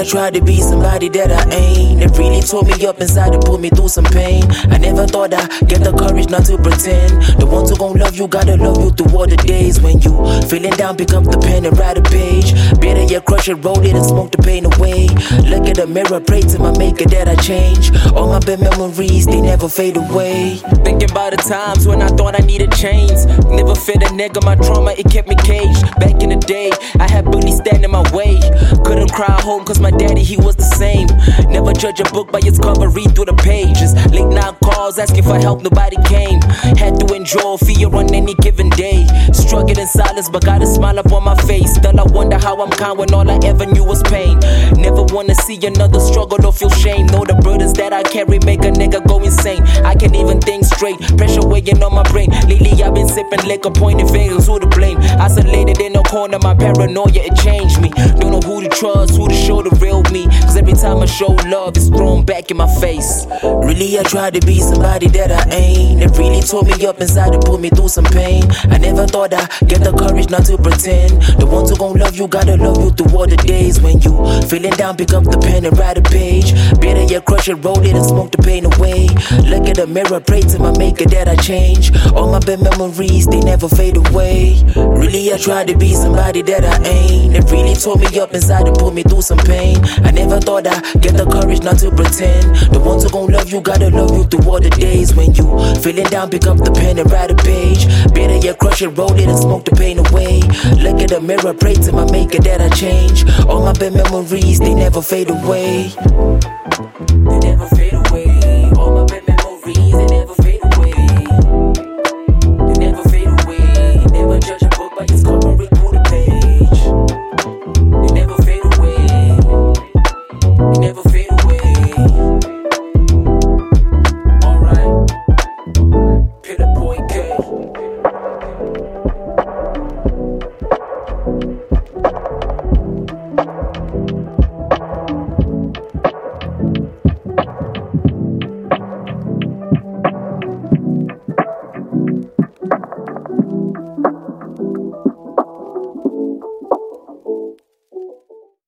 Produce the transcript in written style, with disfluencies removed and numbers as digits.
tried to be somebody that I ain't. It really tore me up inside and put me through some pain. I never thought I'd get the courage not to pretend. The ones who gon' love you gotta love you through all the days. When you feeling down, pick up the pen and write a page. Better yet, crush it, roll it and smoke the pain away. Look at the mirror, pray to my maker that I change. All my bad memories, they never fade away. Thinking about the times when I thought I needed chains. Never fit a nigga, my trauma, it kept me caged. Back in the day, I had bullies stand in my way. Couldn't cry home cause my daddy, he was the same. Never judge a book by its cover, read through the pages. Late night calls, asking for help, nobody came. Had to endure fear on any given day. Struggled in silence, but got a smile up on my face. Still I wonder how I'm kind when all I ever knew was pain. Never wanna see another struggle or feel shame. Know the burdens that I carry make a nigga go insane. I can't even think straight, pressure weighing on my brain. Lately I've been sipping liquor, pointing fingers, who to blame. Isolated in a corner, my paranoia, it changed me. Don't know who to trust, who to show the real me. Cause every time I show love, it's thrown back in my face. Really, I tried to be somebody that I ain't. It really tore me up inside and put me through some pain. I never thought I'd get the courage not to pretend. The ones who gon' love you gotta love you through all the days. When you feeling down, pick up the pen and write a page. Better yet, crush it, roll it and smoke the pain away. Look at the mirror, pray to my maker that I change. All my bad memories, they never fade away. Really, I tried to be somebody that I ain't. It really tore me up inside and put me through some pain. I never thought I'd get the courage not to pretend. The ones who gon' love you gotta love you through all the days. When you feeling down, pick up the pen and write a page. Better yet, crush it, roll it and smoke the pain away. Look at the mirror, pray to my maker that I change. All my bad memories, they never fade away. They never fade away.